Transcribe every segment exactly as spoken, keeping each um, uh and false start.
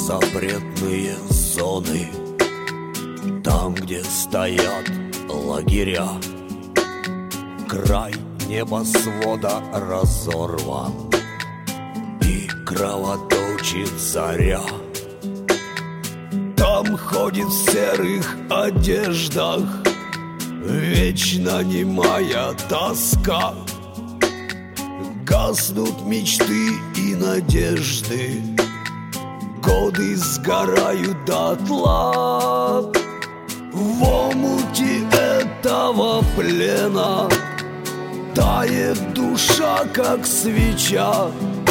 запретные зоны, там, где стоят лагеря. Край небосвода разорван, и кровоточит заря. Там ходит в серых одеждах вечно немая тоска. Гаснут мечты и надежды, годы сгорают дотла. В омуте этого плена тает душа, как свеча.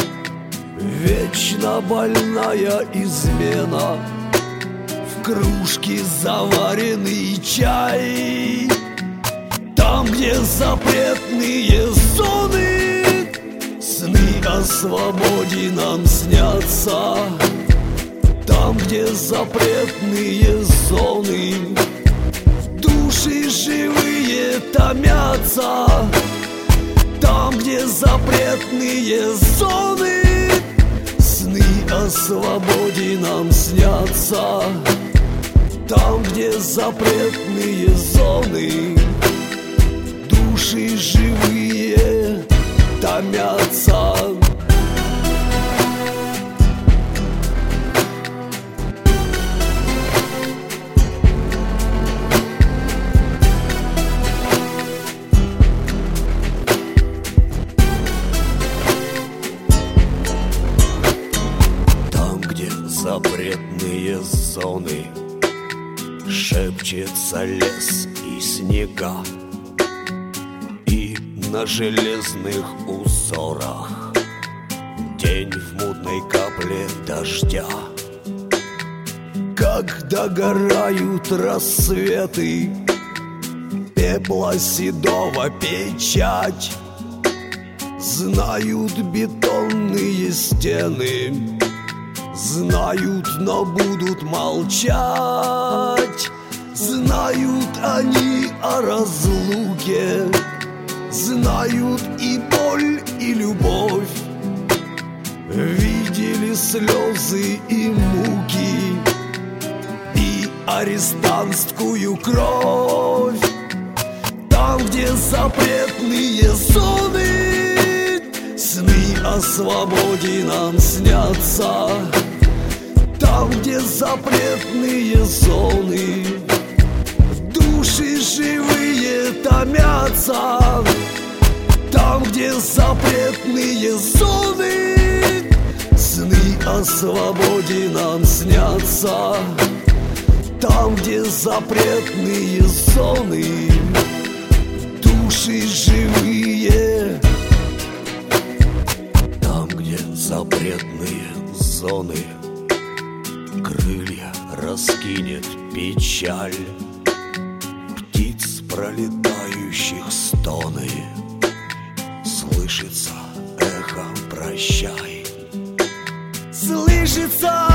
Вечно больная измена, в кружке заваренный чай. Там, где запретные зоны, сны о свободе нам снятся. Там, где запретные зоны, души живые томятся. Там, где запретные зоны, сны о свободе нам снятся. Там, где запретные зоны, души живые томятся. Запретные зоны, шепчется лес и снега, и на железных узорах день в мутной капле дождя. Как догорают рассветы, пепла седого печать, знают бетонные стены, знают, но будут молчать. Знают они о разлуке, знают и боль, и любовь. Видели слезы и муки, и арестантскую кровь. Там, где запретные зоны, сны о свободе нам снятся. Там, где запретные зоны, души живые томятся. Там, где запретные зоны, сны о свободе нам снятся. Там, где запретные зоны, души живые. Там, где запретные зоны, крылья раскинет печаль, птиц пролетающих стоны, слышится эхом прощай. Слышится